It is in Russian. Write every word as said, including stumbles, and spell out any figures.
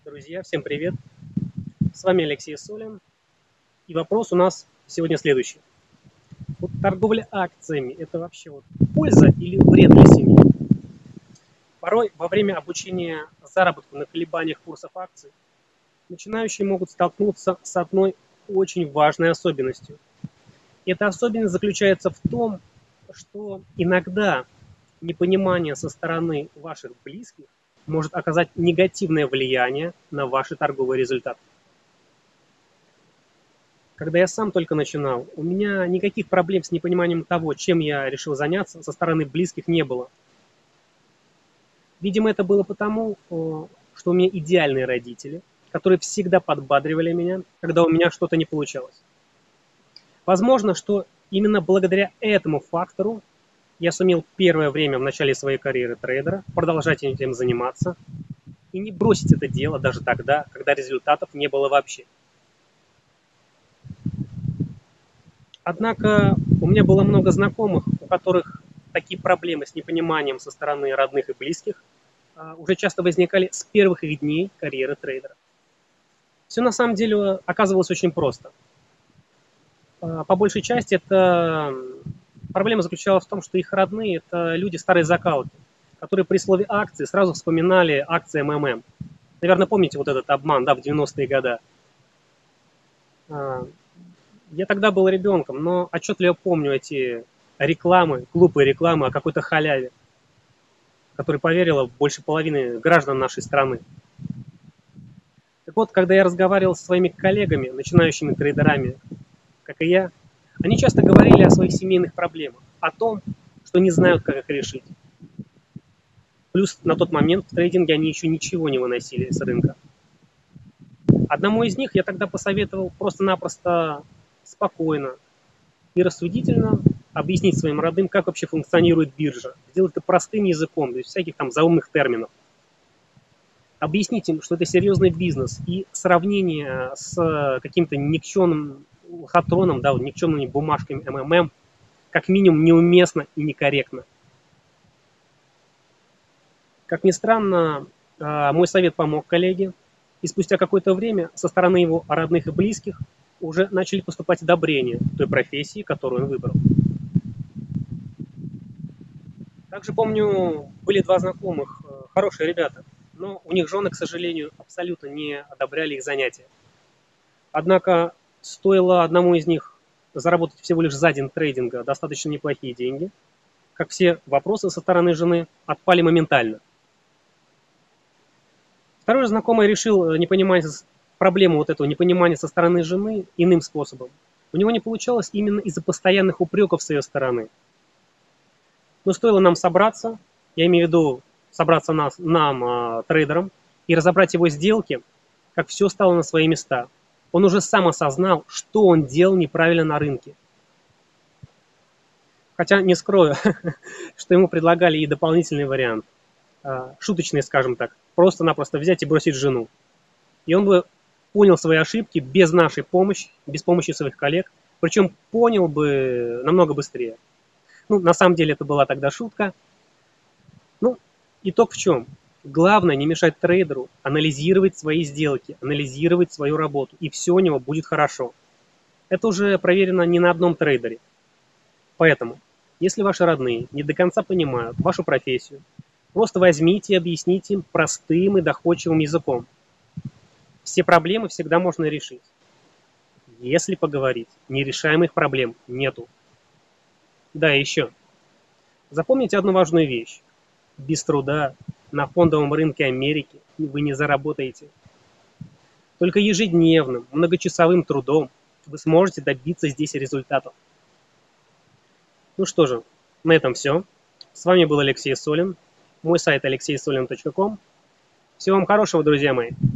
Друзья, всем привет! С вами Алексей Солин. И вопрос у нас сегодня следующий. Вот торговля акциями – это вообще вот польза или вред для семьи? Порой во время обучения заработку на колебаниях курсов акций начинающие могут столкнуться с одной очень важной особенностью. Эта особенность заключается в том, что иногда непонимание со стороны ваших близких может оказать негативное влияние на ваши торговые результаты. Когда я сам только начинал, у меня никаких проблем с непониманием того, чем я решил заняться, со стороны близких не было. Видимо, это было потому, что у меня идеальные родители, которые всегда подбадривали меня, когда у меня что-то не получалось. Возможно, что именно благодаря этому фактору я сумел первое время в начале своей карьеры трейдера продолжать этим заниматься и не бросить это дело даже тогда, когда результатов не было вообще. Однако у меня было много знакомых, у которых такие проблемы с непониманием со стороны родных и близких уже часто возникали с первых их дней карьеры трейдера. Все на самом деле оказывалось очень просто. По большей части это проблема заключалась в том, что их родные – это люди старой закалки, которые при слове акции сразу вспоминали акции эм эм эм. Наверное, помните вот этот обман, да, в девяностые годы. Я тогда был ребенком, но отчетливо помню эти рекламы, глупые рекламы о какой-то халяве, в которой поверило больше половины граждан нашей страны. Так вот, когда я разговаривал со своими коллегами, начинающими трейдерами, как и я, они часто говорили о своих семейных проблемах, о том, что не знают, как их решить. Плюс на тот момент в трейдинге они еще ничего не выносили с рынка. Одному из них я тогда посоветовал просто-напросто спокойно и рассудительно объяснить своим родным, как вообще функционирует биржа. Сделать это простым языком, без всяких там заумных терминов. Объяснить им, что это серьезный бизнес, и сравнение с каким-то никчемным лохотроном, да, никчемными бумажками эм эм эм, как минимум неуместно и некорректно. Как ни странно, мой совет помог коллеге, и спустя какое-то время со стороны его родных и близких уже начали поступать одобрения той профессии, которую он выбрал. Также помню, были два знакомых, хорошие ребята, но у них жены, к сожалению, абсолютно не одобряли их занятия. Однако стоило одному из них заработать всего лишь за день трейдинга достаточно неплохие деньги, как все вопросы со стороны жены отпали моментально. Второй знакомый решил непонимание, проблему вот этого непонимания со стороны жены иным способом. У него не получалось именно из-за постоянных упреков с ее стороны. Но стоило нам собраться, я имею в виду собраться нас, нам, э, трейдерам, и разобрать его сделки, как все стало на свои места. Он уже сам осознал, что он делал неправильно на рынке. Хотя не скрою, что ему предлагали и дополнительный вариант. Шуточный, скажем так. Просто-напросто взять и бросить жену. И он бы понял свои ошибки без нашей помощи, без помощи своих коллег. Причем понял бы намного быстрее. Ну, на самом деле это была тогда шутка. Ну, итог в чем? Главное не мешать трейдеру анализировать свои сделки, анализировать свою работу. И все у него будет хорошо. Это уже проверено не на одном трейдере. Поэтому, если ваши родные не до конца понимают вашу профессию, просто возьмите и объясните им простым и доходчивым языком. Все проблемы всегда можно решить. Если поговорить, нерешаемых проблем нету. Да, и еще. Запомните одну важную вещь. Без труда на фондовом рынке Америки вы не заработаете. Только ежедневным, многочасовым трудом вы сможете добиться здесь результатов. Ну что же, на этом все. С вами был Алексей Солин. Мой сайт алексей солин точка ком. Всего вам хорошего, друзья мои.